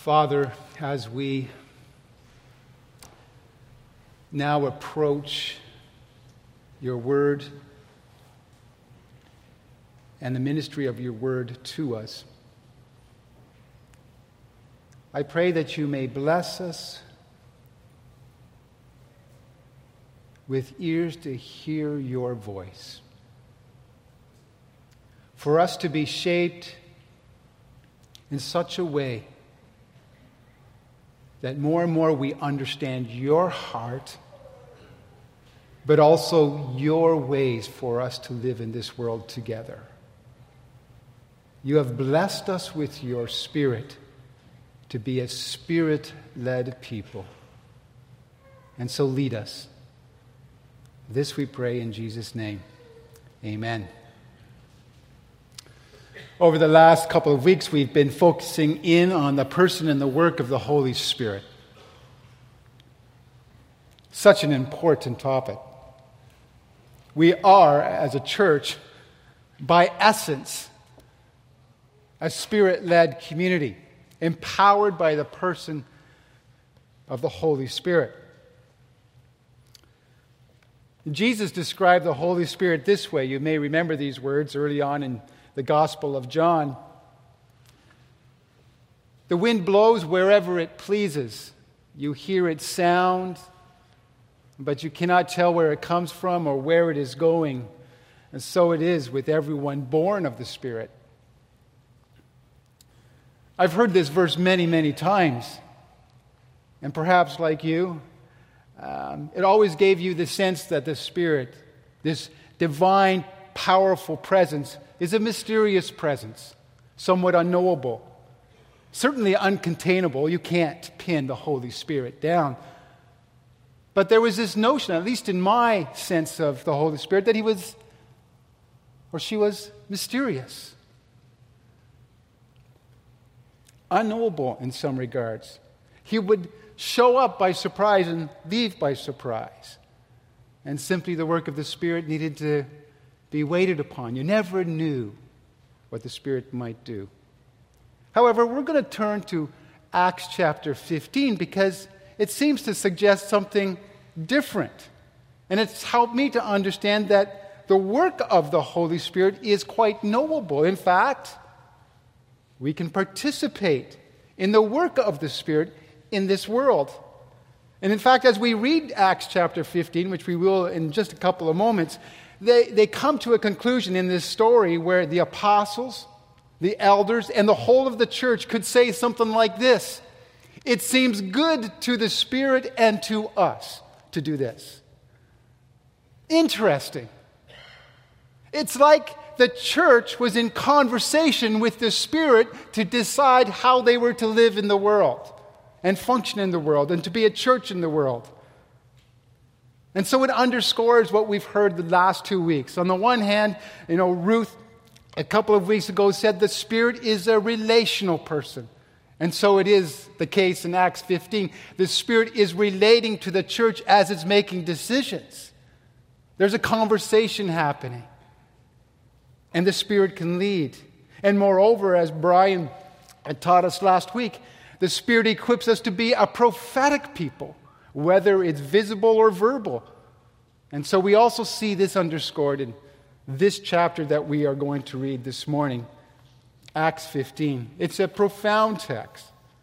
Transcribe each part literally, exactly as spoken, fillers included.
Father, as we now approach your word and the ministry of your word to us, I pray that you may bless us with ears to hear your voice, for us to be shaped in such a way that more and more we understand your heart, but also your ways for us to live in this world together. You have blessed us with your Spirit to be a Spirit-led people. And so lead us. This we pray in Jesus' name. Amen. Over the last couple of weeks, we've been focusing in on the person and the work of the Holy Spirit. Such an important topic. We are, as a church, by essence, a Spirit-led community, empowered by the person of the Holy Spirit. Jesus described the Holy Spirit this way. You may remember these words early on in the Gospel of John. The wind blows wherever it pleases. You hear its sound, but you cannot tell where it comes from or where it is going. And so it is with everyone born of the Spirit. I've heard this verse many, many times. And perhaps like you, um, it always gave you the sense that the Spirit, this divine, powerful presence, is a mysterious presence, somewhat unknowable, certainly uncontainable. You can't pin the Holy Spirit down. But there was this notion, at least in my sense of the Holy Spirit, that he was, or she was, mysterious, unknowable in some regards. He would show up by surprise and leave by surprise. And simply the work of the Spirit needed to be waited upon. You never knew what the Spirit might do. However, we're going to turn to Acts chapter fifteen because it seems to suggest something different. And it's helped me to understand that the work of the Holy Spirit is quite knowable. In fact, we can participate in the work of the Spirit in this world. And in fact, as we read Acts chapter fifteen, which we will in just a couple of moments, They, they come to a conclusion in this story where the apostles, the elders, and the whole of the church could say something like this: it seems good to the Spirit and to us to do this. Interesting. It's like the church was in conversation with the Spirit to decide how they were to live in the world and function in the world and to be a church in the world. And so it underscores what we've heard the last two weeks. On the one hand, you know, Ruth, a couple of weeks ago, said the Spirit is a relational person. And so it is the case in Acts fifteen. The Spirit is relating to the church as it's making decisions. There's a conversation happening. And the Spirit can lead. And moreover, as Brian had taught us last week, the Spirit equips us to be a prophetic people, whether it's visible or verbal. And so we also see this underscored in this chapter that we are going to read this morning, Acts fifteen. It's a profound text.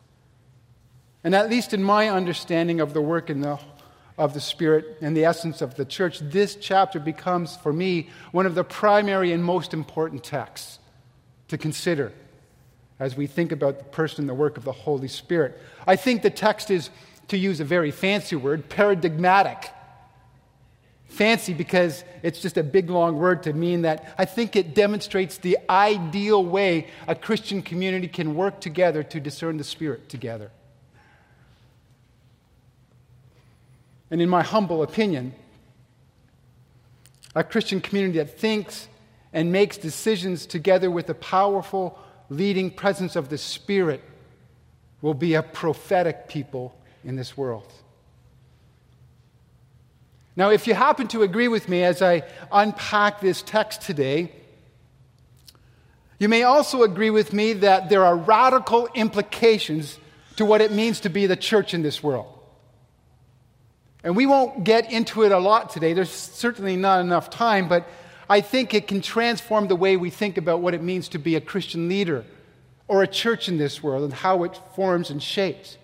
And at least in my understanding of the work in the, of the Spirit and the essence of the church, this chapter becomes, for me, one of the primary and most important texts to consider as we think about the person and the work of the Holy Spirit. I think the text is, to use a very fancy word, paradigmatic. Fancy because it's just a big, long word to mean that I think it demonstrates the ideal way a Christian community can work together to discern the Spirit together. And in my humble opinion, a Christian community that thinks and makes decisions together with the powerful leading presence of the Spirit will be a prophetic people in this world. Now, if you happen to agree with me as I unpack this text today, you may also agree with me that there are radical implications to what it means to be the church in this world. And we won't get into it a lot today. There's certainly not enough time, but I think it can transform the way we think about what it means to be a Christian leader or a church in this world and how it forms and shapes.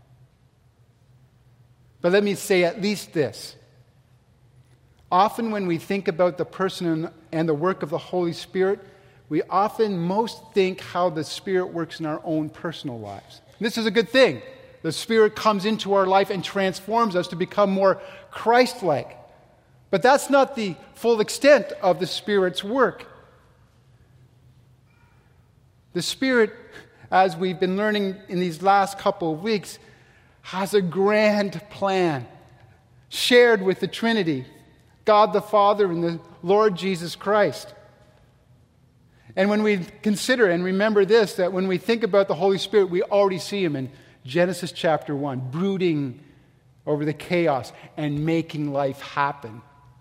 But let me say at least this. Often when we think about the person and the work of the Holy Spirit, we often most think how the Spirit works in our own personal lives. And this is a good thing. The Spirit comes into our life and transforms us to become more Christ-like. But that's not the full extent of the Spirit's work. The Spirit, as we've been learning in these last couple of weeks, has a grand plan shared with the Trinity, God the Father and the Lord Jesus Christ. And when we consider and remember this, that when we think about the Holy Spirit, we already see Him in Genesis chapter one, brooding over the chaos and making life happen.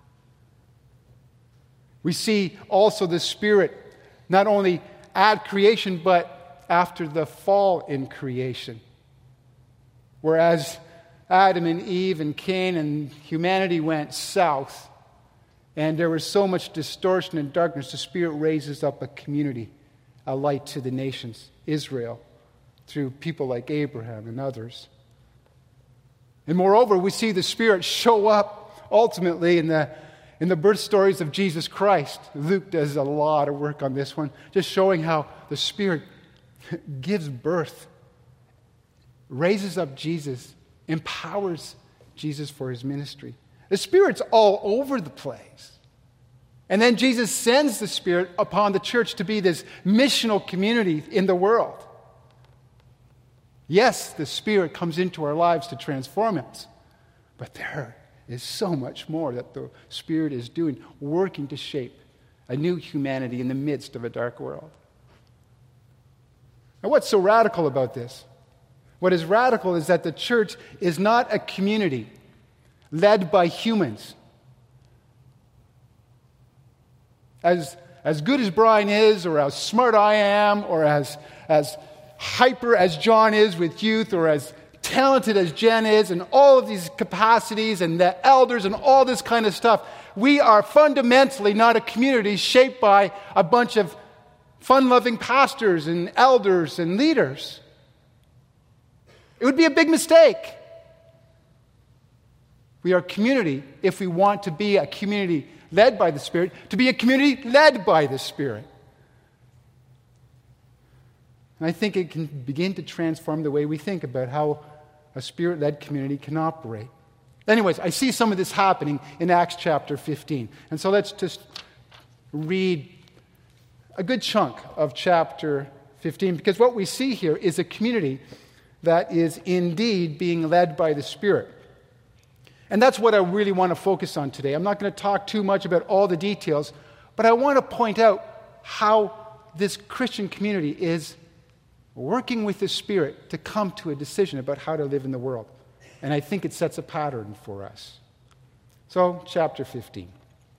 We see also the Spirit not only at creation, but after the fall in creation. Whereas Adam and Eve and Cain and humanity went south, and there was so much distortion and darkness, the Spirit raises up a community, a light to the nations, Israel, through people like Abraham and others. And moreover, we see the Spirit show up ultimately in the, in the birth stories of Jesus Christ. Luke does a lot of work on this one, just showing how the Spirit gives birth, raises up Jesus, empowers Jesus for His ministry. The Spirit's all over the place. And then Jesus sends the Spirit upon the church to be this missional community in the world. Yes, the Spirit comes into our lives to transform us, but there is so much more that the Spirit is doing, working to shape a new humanity in the midst of a dark world. Now, what's so radical about this? What is radical is that the church is not a community led by humans. As, as good as Brian is, or as smart I am, or as, as hyper as John is with youth, or as talented as Jen is, and all of these capacities, and the elders, and all this kind of stuff, we are fundamentally not a community shaped by a bunch of fun-loving pastors and elders and leaders. It would be a big mistake. We are a community, if we want to be a community led by the Spirit, to be a community led by the Spirit. And I think it can begin to transform the way we think about how a Spirit-led community can operate. Anyways, I see some of this happening in Acts chapter fifteen. And so let's just read a good chunk of chapter fifteen, because what we see here is a community that is indeed being led by the Spirit. And that's what I really want to focus on today. I'm not going to talk too much about all the details, but I want to point out how this Christian community is working with the Spirit to come to a decision about how to live in the world. And I think it sets a pattern for us. So, chapter fifteen.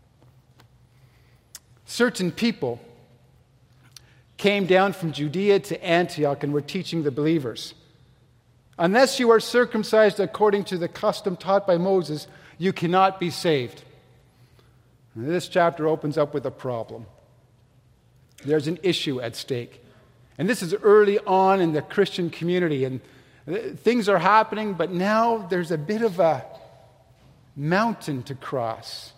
Certain people came down from Judea to Antioch and were teaching the believers, "Unless you are circumcised according to the custom taught by Moses, you cannot be saved." And this chapter opens up with a problem. There's an issue at stake. And this is early on in the Christian community, and things are happening, but now there's a bit of a mountain to cross.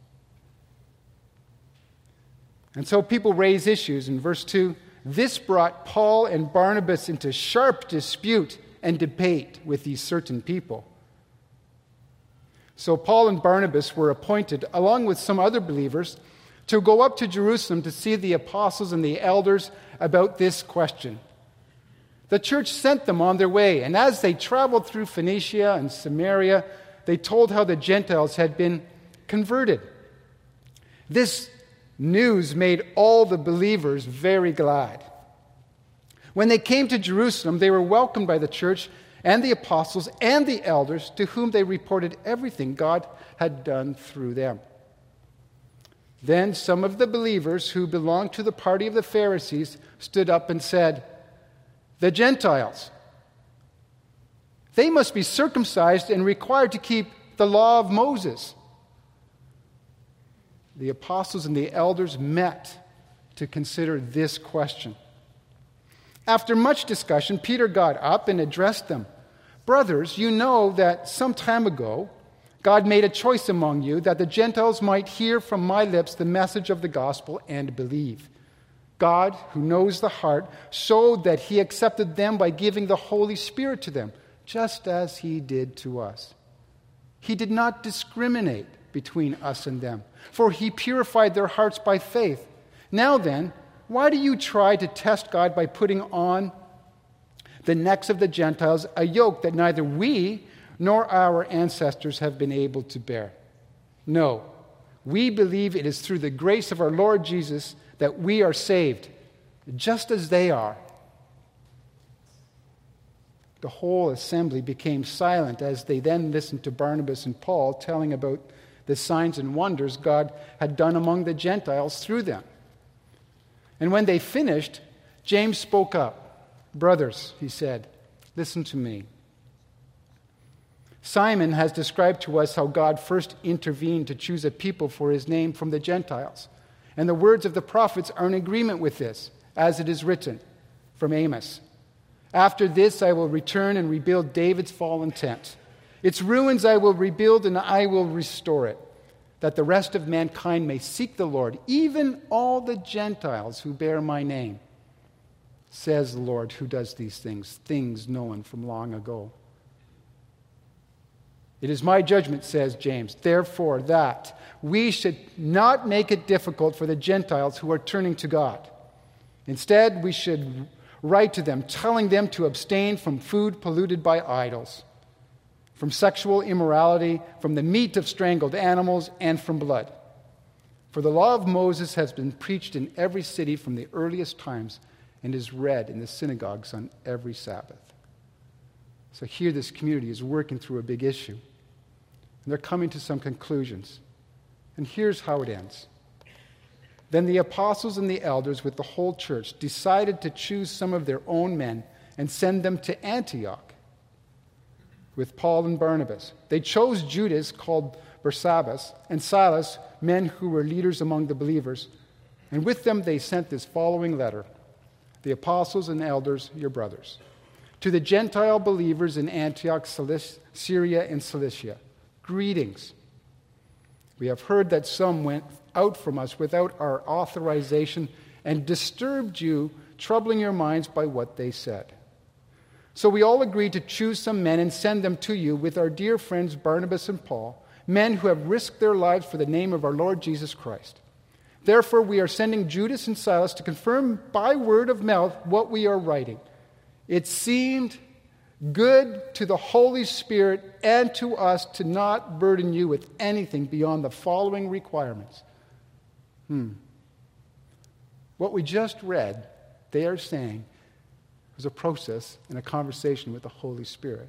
And so people raise issues. In verse two, this brought Paul and Barnabas into sharp dispute and debate with these certain people. So Paul and Barnabas were appointed, along with some other believers, to go up to Jerusalem to see the apostles and the elders about this question. The church sent them on their way, and as they traveled through Phoenicia and Samaria, they told how the Gentiles had been converted. This news made all the believers very glad. When they came to Jerusalem, they were welcomed by the church and the apostles and the elders, to whom they reported everything God had done through them. Then some of the believers who belonged to the party of the Pharisees stood up and said, "The Gentiles They must be circumcised and required to keep the law of Moses. The apostles and the elders met to consider this question. After much discussion, Peter got up and addressed them. Brothers, you know that some time ago, God made a choice among you that the Gentiles might hear from my lips the message of the gospel and believe. God, who knows the heart, showed that he accepted them by giving the Holy Spirit to them, just as he did to us. He did not discriminate between us and them, for he purified their hearts by faith. Now then, why do you try to test God by putting on the necks of the Gentiles a yoke that neither we nor our ancestors have been able to bear? No, we believe it is through the grace of our Lord Jesus that we are saved, just as they are. The whole assembly became silent as they then listened to Barnabas and Paul telling about the signs and wonders God had done among the Gentiles through them. And when they finished, James spoke up. Brothers, he said, listen to me. Simon has described to us how God first intervened to choose a people for his name from the Gentiles. And the words of the prophets are in agreement with this, as it is written from Amos. After this I will return and rebuild David's fallen tent. Its ruins I will rebuild and I will restore it, that the rest of mankind may seek the Lord, even all the Gentiles who bear my name. Says the Lord who does these things, things known from long ago. It is my judgment, says James, therefore, that we should not make it difficult for the Gentiles who are turning to God. Instead, we should write to them, telling them to abstain from food polluted by idols, from sexual immorality, from the meat of strangled animals, and from blood. For the law of Moses has been preached in every city from the earliest times and is read in the synagogues on every Sabbath. So here this community is working through a big issue. And they're coming to some conclusions. And here's how it ends. Then the apostles and the elders with the whole church decided to choose some of their own men and send them to Antioch with Paul and Barnabas. They chose Judas, called Barsabbas, and Silas, men who were leaders among the believers. And with them they sent this following letter. The apostles and elders, your brothers. To the Gentile believers in Antioch, Syria, and Cilicia, greetings. We have heard that some went out from us without our authorization and disturbed you, troubling your minds by what they said. So we all agreed to choose some men and send them to you with our dear friends Barnabas and Paul, men who have risked their lives for the name of our Lord Jesus Christ. Therefore, we are sending Judas and Silas to confirm by word of mouth what we are writing. It seemed good to the Holy Spirit and to us to not burden you with anything beyond the following requirements. Hmm. What we just read, they are saying, was a process and a conversation with the Holy Spirit.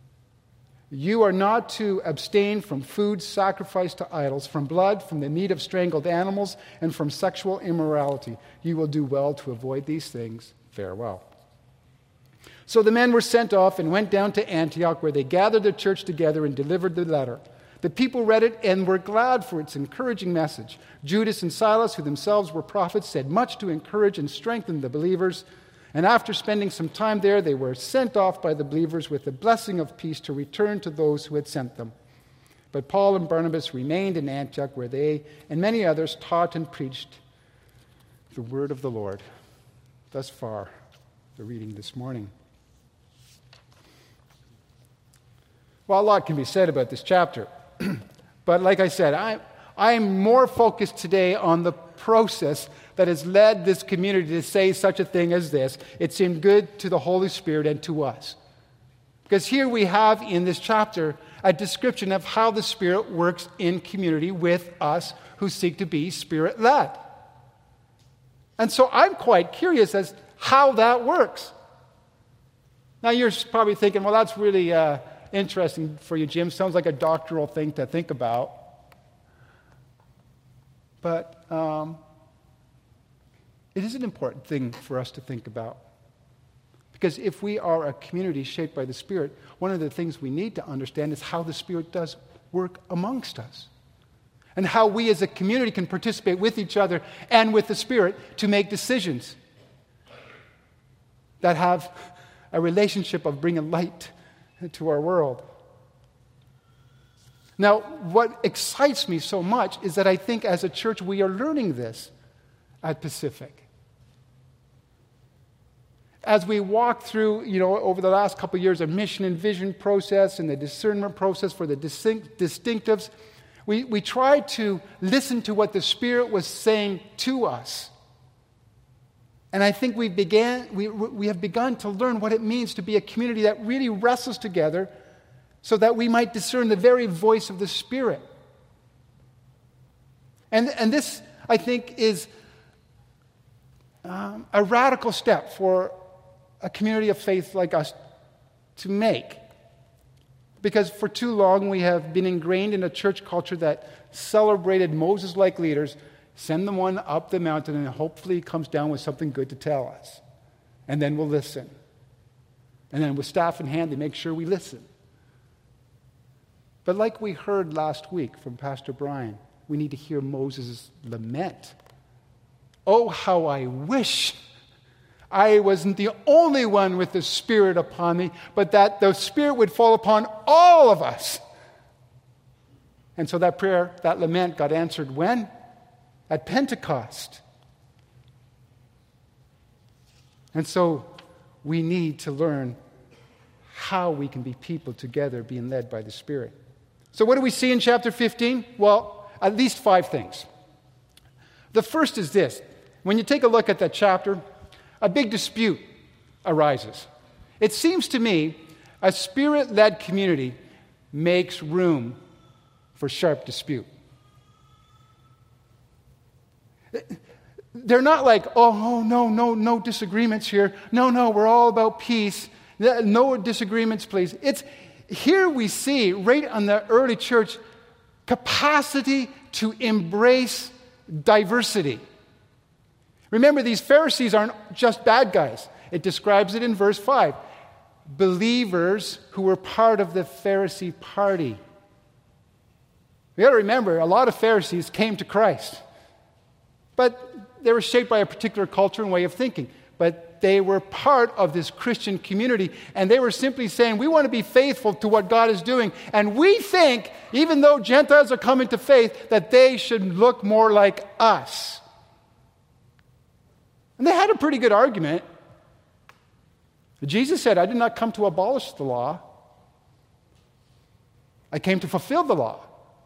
You are not to abstain from food sacrificed to idols, from blood, from the meat of strangled animals, and from sexual immorality. You will do well to avoid these things. Farewell. So the men were sent off and went down to Antioch, where they gathered the church together and delivered the letter. The people read it and were glad for its encouraging message. Judas and Silas, who themselves were prophets, said much to encourage and strengthen the believers. And after spending some time there, they were sent off by the believers with the blessing of peace to return to those who had sent them. But Paul and Barnabas remained in Antioch, where they and many others taught and preached the word of the Lord. Thus far, the reading this morning. Well, a lot can be said about this chapter. But like I said, I, I'm more focused today on the process that has led this community to say such a thing as this. It seemed good to the Holy Spirit and to us. Because here we have in this chapter a description of how the Spirit works in community with us who seek to be Spirit-led. And so I'm quite curious as how that works. Now you're probably thinking, well, that's really uh, interesting for you, Jim. Sounds like a doctoral thing to think about. But um, it is an important thing for us to think about. Because if we are a community shaped by the Spirit, one of the things we need to understand is how the Spirit does work amongst us. And how we as a community can participate with each other and with the Spirit to make decisions that have a relationship of bringing light to our world. Now, what excites me so much is that I think as a church we are learning this at Pacific. As we walk through, you know, over the last couple of years, a mission and vision process and the discernment process for the distinct, distinctives, we, we tried to listen to what the Spirit was saying to us. And I think we began, we, we have begun to learn what it means to be a community that really wrestles together so that we might discern the very voice of the Spirit. And, and this, I think, is um, a radical step for a community of faith like us to make. Because for too long we have been ingrained in a church culture that celebrated Moses-like leaders, send them one up the mountain, and hopefully he comes down with something good to tell us. And then we'll listen. And then with staff in hand, they make sure we listen. But like we heard last week from Pastor Brian, we need to hear Moses' lament. Oh, how I wish I wasn't the only one with the Spirit upon me, but that the Spirit would fall upon all of us. And so that prayer, that lament got answered when? At Pentecost. And so we need to learn how we can be people together being led by the Spirit. So what do we see in chapter fifteen? Well, at least five things. The first is this. When you take a look at that chapter, a big dispute arises. It seems to me a Spirit-led community makes room for sharp dispute. They're not like, oh, no, no, no disagreements here. No, no, we're all about peace. No disagreements, please. It's here we see, right on the early church, capacity to embrace diversity. Remember, these Pharisees aren't just bad guys. It describes it in verse five. Believers who were part of the Pharisee party. We got to remember, a lot of Pharisees came to Christ. But they were shaped by a particular culture and way of thinking. But they were part of this Christian community, and they were simply saying, we want to be faithful to what God is doing. And we think, even though Gentiles are coming to faith, that they should look more like us. And they had a pretty good argument. Jesus said, I did not come to abolish the law. I came to fulfill the law.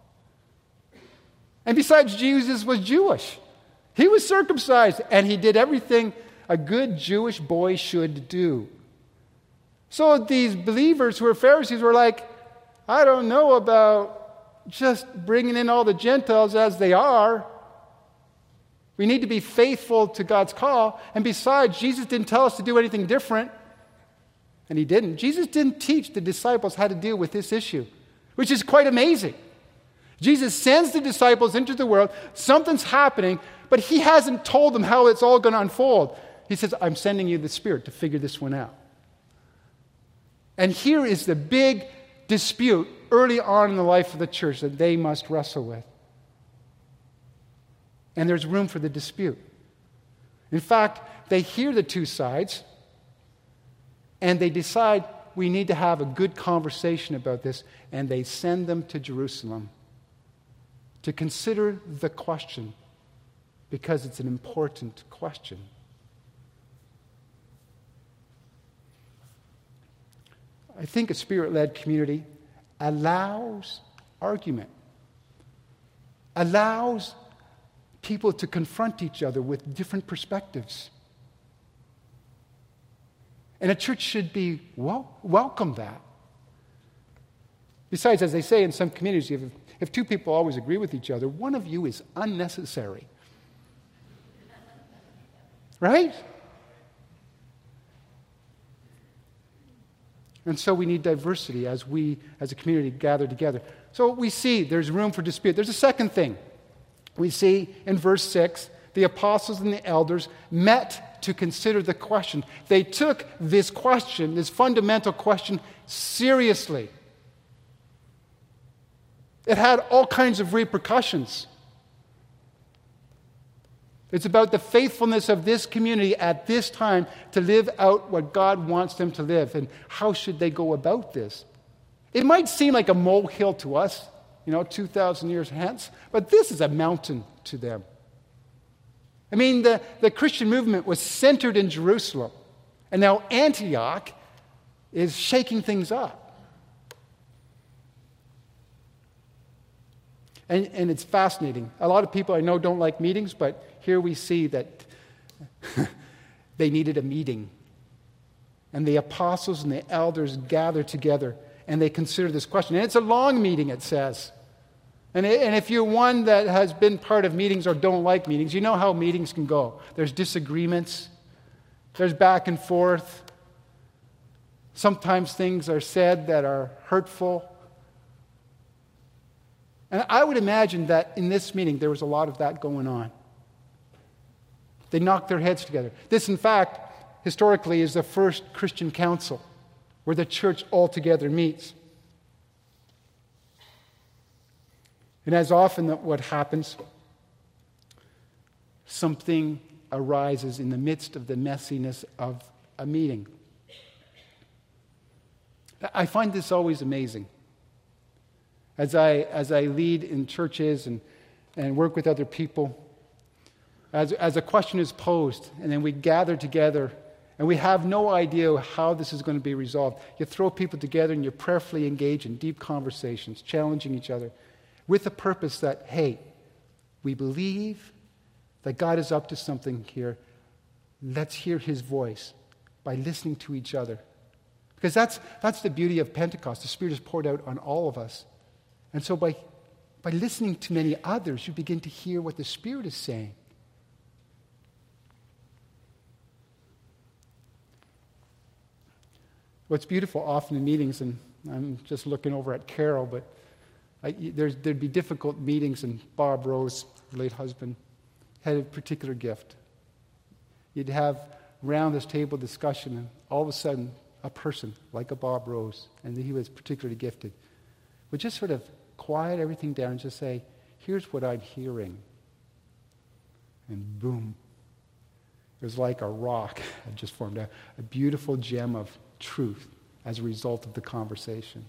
And besides, Jesus was Jewish. He was circumcised, and he did everything a good Jewish boy should do. So these believers who were Pharisees were like, I don't know about just bringing in all the Gentiles as they are. We need to be faithful to God's call. And besides, Jesus didn't tell us to do anything different. And he didn't. Jesus didn't teach the disciples how to deal with this issue, which is quite amazing. Jesus sends the disciples into the world. Something's happening, but he hasn't told them how it's all going to unfold. He says, I'm sending you the Spirit to figure this one out. And here is the big dispute early on in the life of the church that they must wrestle with. And there's room for the dispute. In fact, they hear the two sides, and they decide we need to have a good conversation about this, and they send them to Jerusalem to consider the question, because it's an important question. I think a Spirit-led community allows argument, allows people to confront each other with different perspectives. And a church should be well, welcome that. Besides, as they say in some communities, if, if two people always agree with each other, one of you is unnecessary. Right? And so we need diversity as we, as a community, gather together. So we see there's room for dispute. There's a second thing. We see in verse six, the apostles and the elders met to consider the question. They took this question, this fundamental question, seriously. It had all kinds of repercussions. It's about the faithfulness of this community at this time to live out what God wants them to live. And how should they go about this? It might seem like a molehill to us, you know, two thousand years hence, but this is a mountain to them. I mean, the, the Christian movement was centered in Jerusalem, and now Antioch is shaking things up. And, and it's fascinating. A lot of people I know don't like meetings, but here we see that they needed a meeting. And the apostles and the elders gather together, and they consider this question. And it's a long meeting, it says. And, it, and if you're one that has been part of meetings or don't like meetings, you know how meetings can go. There's disagreements. There's back and forth. Sometimes things are said that are hurtful. And I would imagine that in this meeting, there was a lot of that going on. They knocked their heads together. This, in fact, historically is the first Christian council where the church altogether meets. And as often what happens, something arises in the midst of the messiness of a meeting. I find this always amazing. As I, as I lead in churches and, and work with other people, as, as a question is posed, and then we gather together, and we have no idea how this is going to be resolved. You throw people together and you prayerfully engage in deep conversations, challenging each other, with the purpose that, hey, we believe that God is up to something here. Let's hear his voice by listening to each other. Because that's, that's the beauty of Pentecost. The Spirit is poured out on all of us. And so by, by listening to many others, you begin to hear what the Spirit is saying. What's beautiful often in meetings, and I'm just looking over at Carol, but I, there's, there'd be difficult meetings, and Bob Rose, her late husband, had a particular gift. You'd have round this table discussion, and all of a sudden, a person like a Bob Rose, and he was particularly gifted, would just sort of quiet everything down and just say, here's what I'm hearing. And boom. It was like a rock had just formed, a, a beautiful gem of truth as a result of the conversation.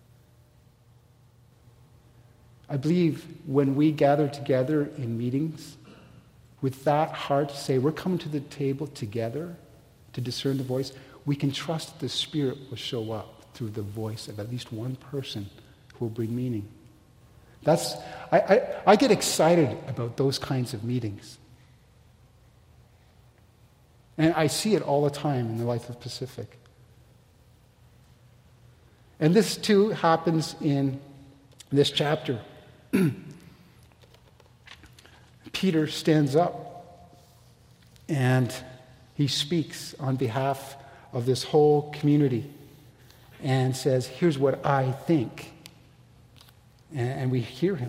I believe when we gather together in meetings with that heart to say, we're coming to the table together to discern the voice, we can trust that the Spirit will show up through the voice of at least one person who will bring meaning. That's, I, I, I get excited about those kinds of meetings. And I see it all the time in the life of Pacific. And this too happens in this chapter. Peter stands up and he speaks on behalf of this whole community and says, here's what I think. And we hear him.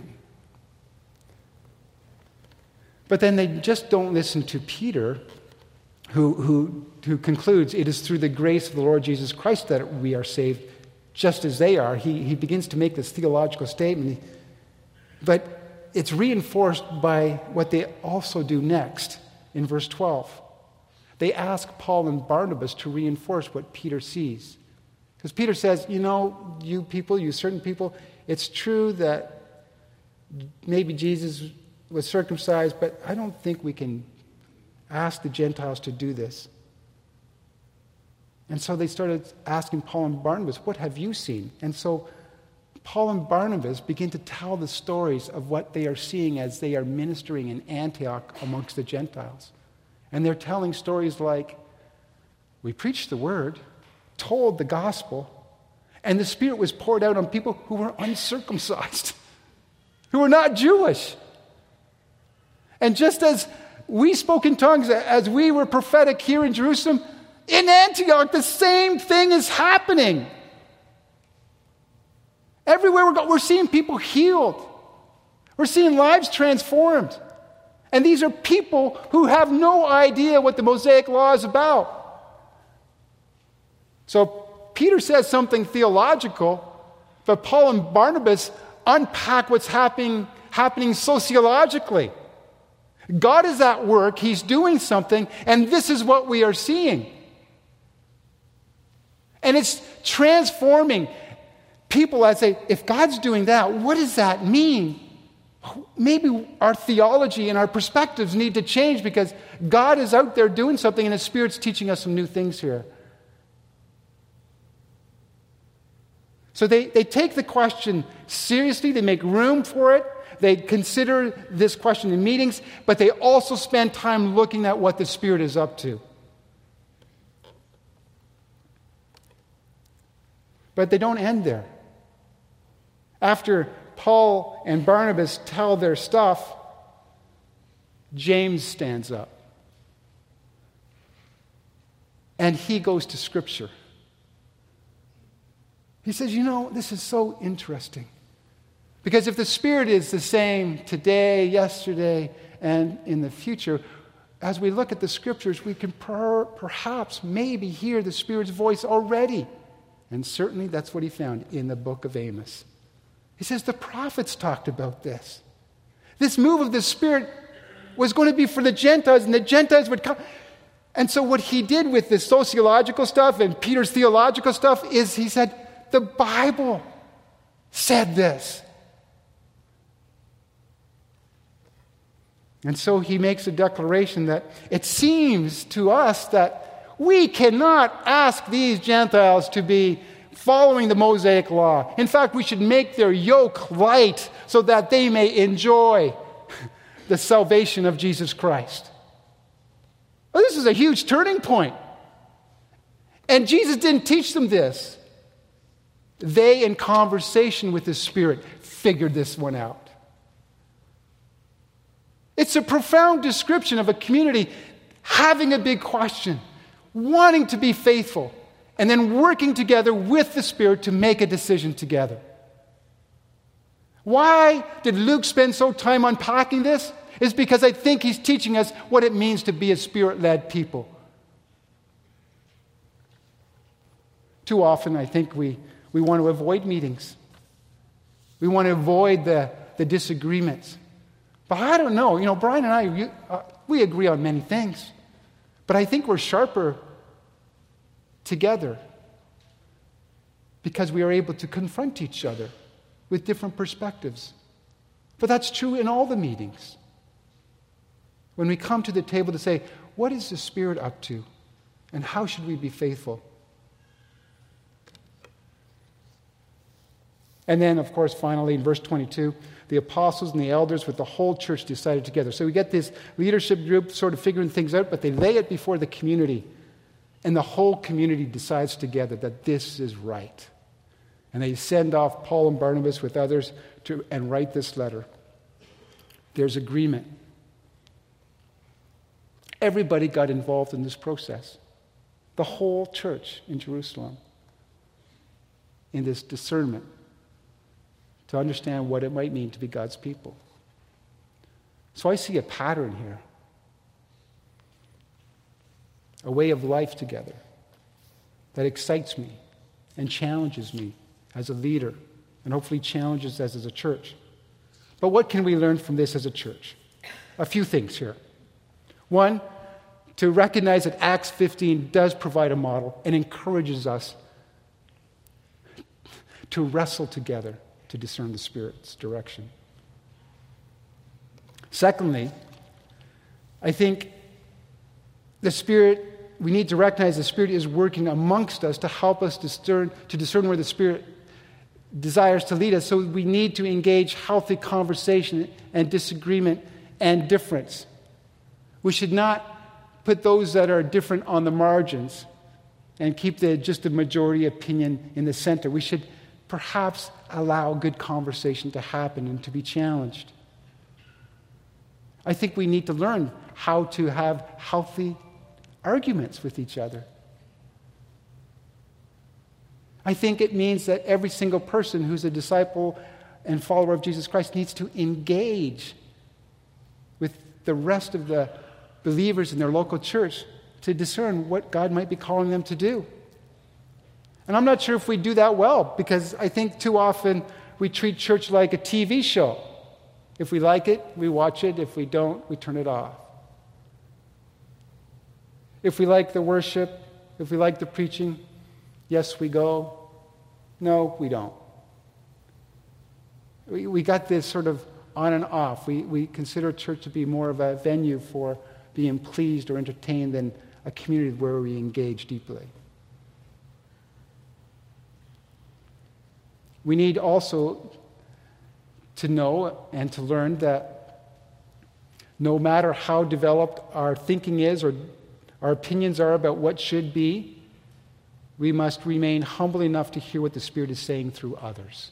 But then they just don't listen to Peter, who, who, who concludes, it is through the grace of the Lord Jesus Christ that we are saved, just as they are. He, he begins to make this theological statement. But it's reinforced by what they also do next in verse twelve. They ask Paul and Barnabas to reinforce what Peter sees. Because Peter says, you know, you people, you certain people, it's true that maybe Jesus was circumcised, but I don't think we can ask the Gentiles to do this. And so they started asking Paul and Barnabas, what have you seen? And so Paul and Barnabas begin to tell the stories of what they are seeing as they are ministering in Antioch amongst the Gentiles. And they're telling stories like, we preached the word, told the gospel, and the Spirit was poured out on people who were uncircumcised, who were not Jewish. And just as we spoke in tongues, as we were prophetic here in Jerusalem, in Antioch, the same thing is happening. Everywhere we go, we're seeing people healed. We're seeing lives transformed. And these are people who have no idea what the Mosaic Law is about. So Peter says something theological, but Paul and Barnabas unpack what's happening, happening sociologically. God is at work, He's doing something, and this is what we are seeing. And it's transforming people. I say, if God's doing that, what does that mean? Maybe our theology and our perspectives need to change because God is out there doing something and His Spirit's teaching us some new things here. So they, they take the question seriously, they make room for it, they consider this question in meetings, but they also spend time looking at what the Spirit is up to. But they don't end there. After Paul and Barnabas tell their stuff, James stands up. And he goes to Scripture. He says, you know, this is so interesting. Because if the Spirit is the same today, yesterday, and in the future, as we look at the Scriptures, we can per- perhaps maybe hear the Spirit's voice already. And certainly that's what he found in the book of Amos. He says the prophets talked about this. This move of the Spirit was going to be for the Gentiles, and the Gentiles would come. And so what he did with this sociological stuff and Peter's theological stuff is he said, the Bible said this. And so he makes a declaration that it seems to us that we cannot ask these Gentiles to be following the Mosaic Law. In fact, we should make their yoke light so that they may enjoy the salvation of Jesus Christ. Well, this is a huge turning point. And Jesus didn't teach them this. They, in conversation with the Spirit, figured this one out. It's a profound description of a community having a big question, wanting to be faithful, and then working together with the Spirit to make a decision together. Why did Luke spend so time unpacking this? It's because I think he's teaching us what it means to be a Spirit-led people. Too often, I think we, we want to avoid meetings. We want to avoid the, the disagreements. But I don't know. You know, Brian and I, we, uh, we agree on many things. But I think we're sharper together because we are able to confront each other with different perspectives. But that's true in all the meetings. When we come to the table to say, what is the Spirit up to? And how should we be faithful? And then, of course, finally, in verse twenty-two, the apostles and the elders with the whole church decided together. So we get this leadership group sort of figuring things out, but they lay it before the community. And the whole community decides together that this is right. And they send off Paul and Barnabas with others to and write this letter. There's agreement. Everybody got involved in this process. The whole church in Jerusalem. In this discernment. To understand what it might mean to be God's people. So I see a pattern here. A way of life together that excites me and challenges me as a leader and hopefully challenges us as a church. But what can we learn from this as a church? A few things here. One, to recognize that Acts fifteen does provide a model and encourages us to wrestle together to discern the Spirit's direction. Secondly, I think the Spirit, we need to recognize the Spirit is working amongst us to help us discern, to discern where the Spirit desires to lead us. So we need to engage healthy conversation and disagreement and difference. We should not put those that are different on the margins and keep the, just the majority opinion in the center. We should perhaps allow good conversation to happen and to be challenged. I think we need to learn how to have healthy arguments with each other. I think it means that every single person who's a disciple and follower of Jesus Christ needs to engage with the rest of the believers in their local church to discern what God might be calling them to do. And I'm not sure if we do that well, because I think too often we treat church like a T V show. If we like it, we watch it. If we don't, we turn it off. If we like the worship, if we like the preaching, yes, we go. No, we don't. We, we got this sort of on and off. We, we consider church to be more of a venue for being pleased or entertained than a community where we engage deeply. We need also to know and to learn that no matter how developed our thinking is or our opinions are about what should be, we must remain humble enough to hear what the Spirit is saying through others.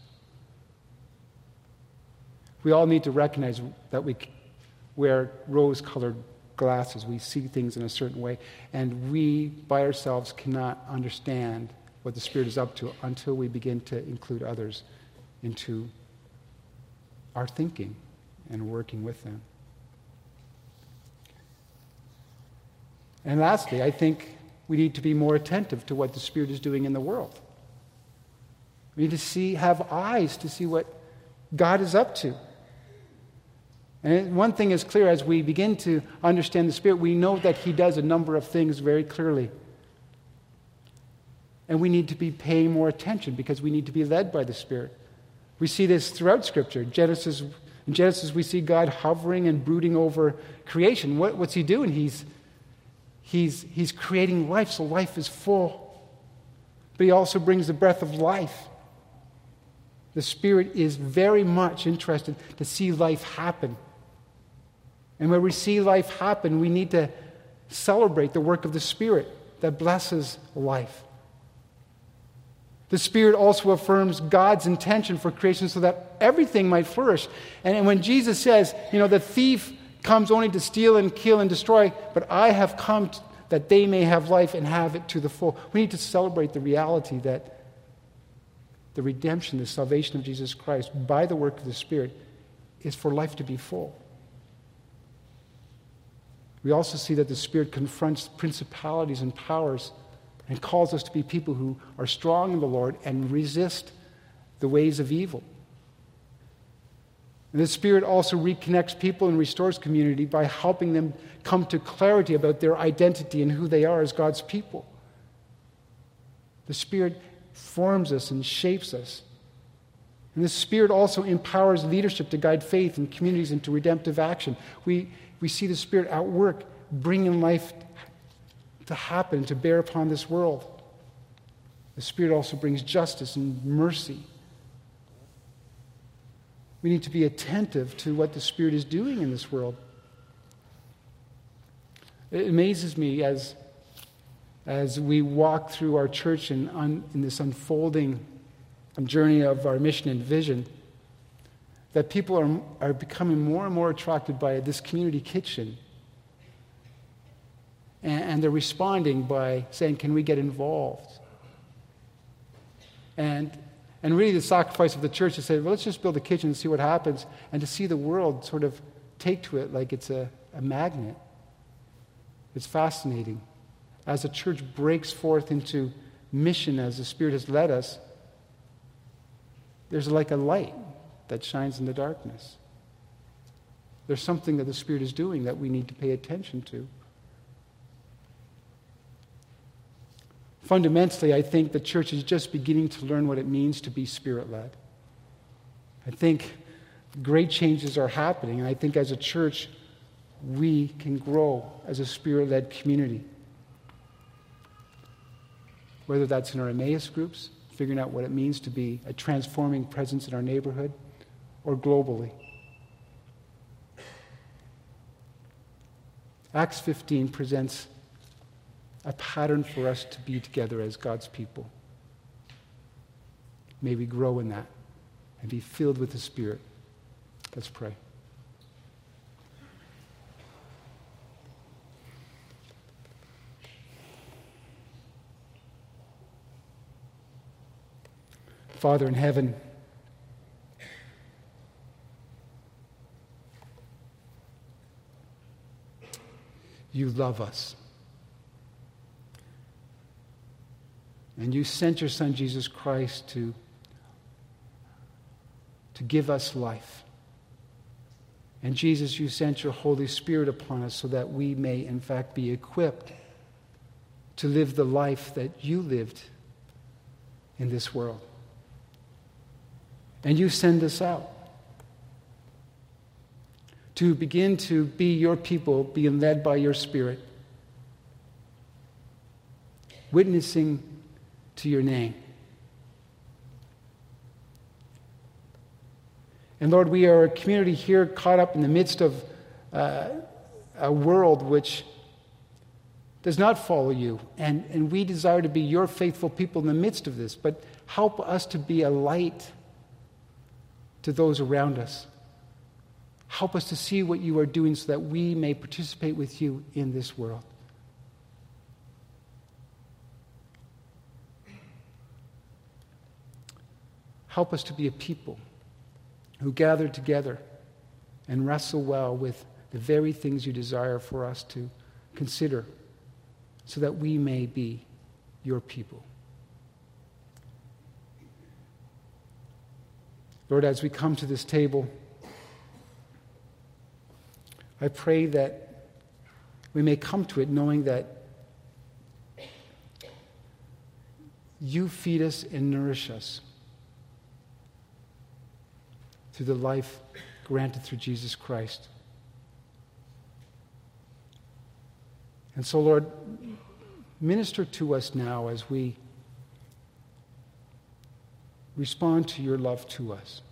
We all need to recognize that we wear rose-colored glasses. We see things in a certain way, and we, by ourselves, cannot understand what the Spirit is up to until we begin to include others into our thinking and working with them. And lastly, I think we need to be more attentive to what the Spirit is doing in the world. We need to see, have eyes to see what God is up to. And one thing is clear, as we begin to understand the Spirit, we know that He does a number of things very clearly. And we need to be paying more attention because we need to be led by the Spirit. We see this throughout Scripture. Genesis, in Genesis, we see God hovering and brooding over creation. What, what's He doing? He's, he's, he's creating life, so life is full. But He also brings the breath of life. The Spirit is very much interested to see life happen. And when we see life happen, we need to celebrate the work of the Spirit that blesses life. The Spirit also affirms God's intention for creation so that everything might flourish. And when Jesus says, you know, the thief comes only to steal and kill and destroy, but I have come t- that they may have life and have it to the full. We need to celebrate the reality that the redemption, the salvation of Jesus Christ by the work of the Spirit is for life to be full. We also see that the Spirit confronts principalities and powers and calls us to be people who are strong in the Lord and resist the ways of evil. And the Spirit also reconnects people and restores community by helping them come to clarity about their identity and who they are as God's people. The Spirit forms us and shapes us. And the Spirit also empowers leadership to guide faith and communities into redemptive action. We, we see the Spirit at work bringing life to happen, to bear upon this world. The Spirit also brings justice and mercy. We need to be attentive to what the Spirit is doing in this world. It amazes me as, as we walk through our church and un, in this unfolding journey of our mission and vision, that people are, are becoming more and more attracted by this community kitchen. And, and they're responding by saying, can we get involved? And, and really the sacrifice of the church is to say, well, let's just build a kitchen and see what happens, and to see the world sort of take to it like it's a, a magnet. It's fascinating. As the church breaks forth into mission as the Spirit has led us, there's like a light that shines in the darkness. There's something that the Spirit is doing that we need to pay attention to. Fundamentally, I think the church is just beginning to learn what it means to be Spirit-led. I think great changes are happening, and I think as a church, we can grow as a Spirit-led community. Whether that's in our Emmaus groups, figuring out what it means to be a transforming presence in our neighborhood, or globally. Acts fifteen presents a pattern for us to be together as God's people. May we grow in that and be filled with the Spirit. Let's pray. Father in heaven, you love us. And you sent your Son, Jesus Christ, to, to give us life. And Jesus, you sent your Holy Spirit upon us so that we may, in fact, be equipped to live the life that you lived in this world. And you send us out to begin to be your people, being led by your Spirit, witnessing to your name. And Lord, we are a community here caught up in the midst of uh, a world which does not follow you. And, and we desire to be your faithful people in the midst of this. But help us to be a light to those around us. Help us to see what you are doing so that we may participate with you in this world. Help us to be a people who gather together and wrestle well with the very things you desire for us to consider so that we may be your people. Lord, as we come to this table, I pray that we may come to it knowing that you feed us and nourish us through the life granted through Jesus Christ. And so, Lord, minister to us now as we respond to your love to us.